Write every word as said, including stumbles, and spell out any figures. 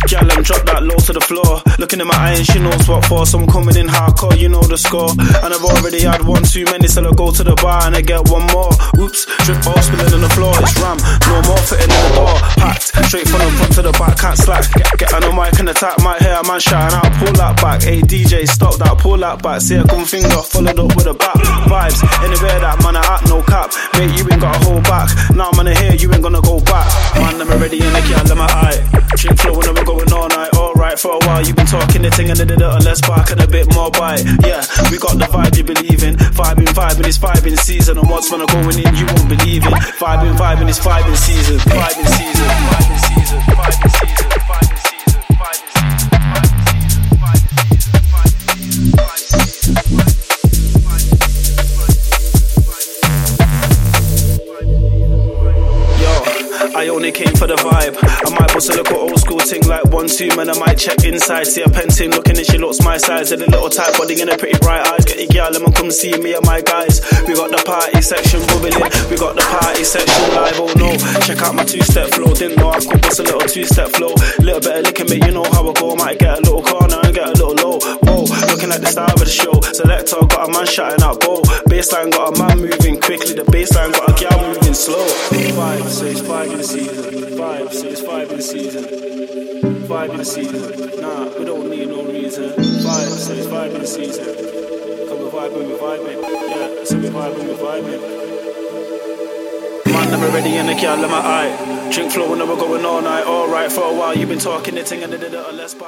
Gal, them drop that low to the floor. Looking in my eye and she knows what for. So I'm coming in hardcore, you know the score. And I've already had one too many, so I go to the bar and I get one more. Oops, drip ball spilling on the floor. It's ram, no more fitting in the door. Packed, straight from the front to the back, can't slack. Get, get on the mic and attack, might hear a man shouting out, pull that back. Hey D J, stop that, pull that back. See a gun finger, followed up with a back. Vibes, anywhere that man I act, no cap. Mate, you ain't gotta hold back. Now I'm gonna hear, you ain't gonna go back. Man, I'm already in the gal, let my eye. Drink flow when we're going all night. Alright, for a while you've been talking the thing and did it and let's spark and a bit more bite. Yeah, we got the vibe you believe in. Vibing, vibing, it's vibing season. And what's when I'm going in, you won't believe it. Vibing, vibing, it's vibing season. Vibing season, vibing season, vibing season, vibing season, vibing season, I only came for the vibe. I might bust a little old school thing like one, two, man. I might check inside, see a painting looking and she looks my size. And a little tight body and a pretty bright eyes. Get your girl, let me come see me and my guys. We got the party section bubbling, we got the party section live. Oh no, check out my two-step flow. Didn't know I could bust a little two-step flow. Little bit of licking me, you know how I go. Might get a little corner and get a little low. Whoa, looking at the style of the show. Selector got a man shouting out go. Baseline got a man moving quickly. The baseline got a girl moving slow. Five, six, five in the season. Five, six, five in the season. Five in the season. Nah, we don't need no reason. Five, six, five in the season. Come we vibing, we vibing. Yeah, so we vibing, we vibing. Man, I'm already in the car, let my eye. Drink flow when we're going all night. Alright, for a while you've been talking the thing and did it a less